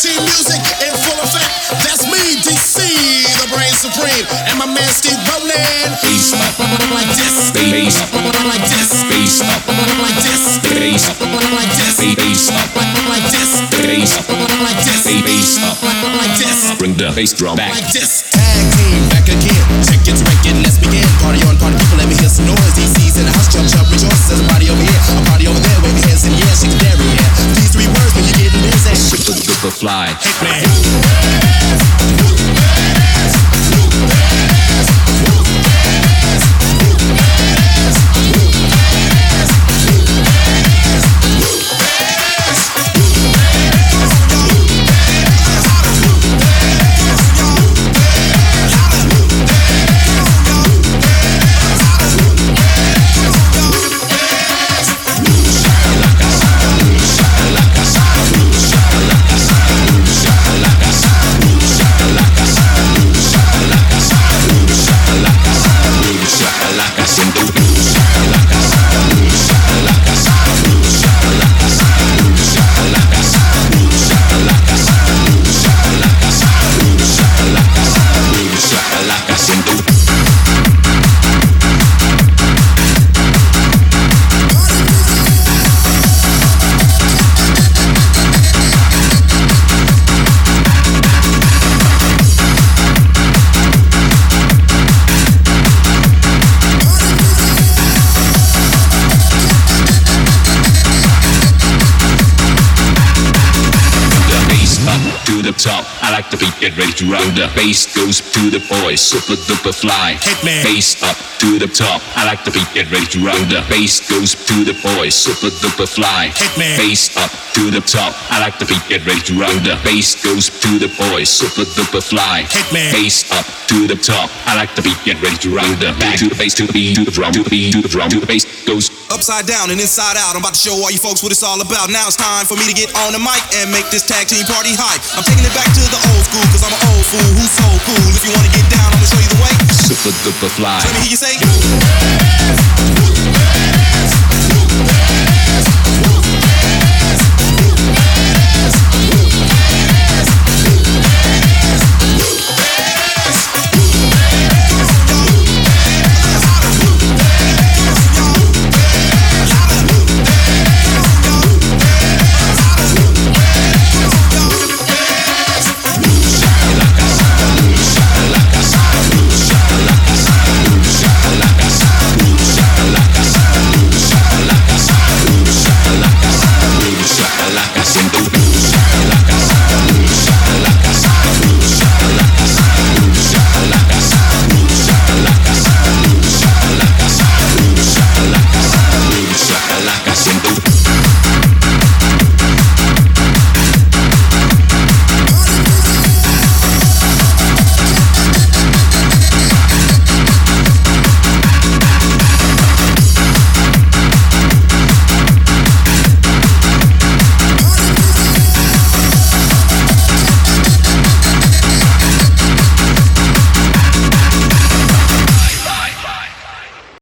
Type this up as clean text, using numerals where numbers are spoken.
music in full effect. That's me, DC, the brain supreme, and my man Steve Rowland. Bass up like this, bass up like this, bass up like this, bass up like this, bass up like this, bass up like this, bass up like this. Bring the bass drum back like this. Tag team back again. Check it, let's begin. Party on, party people, let me hear some noise. DC's in the house, jump, jump, rejoice. There's a party over here, a party over there. Wave your hands in the air, shake the dairy, yeah. These three words when you're getting busy. Super fly. Hey, top, I like the beat, get ready to rock. The bass goes to the boys, super duper fly. Bass up to the top, I like the beat, get ready to rock. The bass goes to the boys, super duper fly. Bass up to the top, I like the beat, get ready to rock. The bass goes to the boys, super duper fly. Bass up to the top, I like the beat, get ready to rock. The back to the bass, to the beat, to the drum, to the beat, to the drum, to the bass goes upside down and inside out. I'm about to show all you folks what it's all about. Now it's time for me to get on the mic and make this tag team party hype. I'm taking it back to the old school, cause I'm an old fool who's so cool. If you wanna get down, I'm gonna show you the way. Super duper fly. Let me hear you say,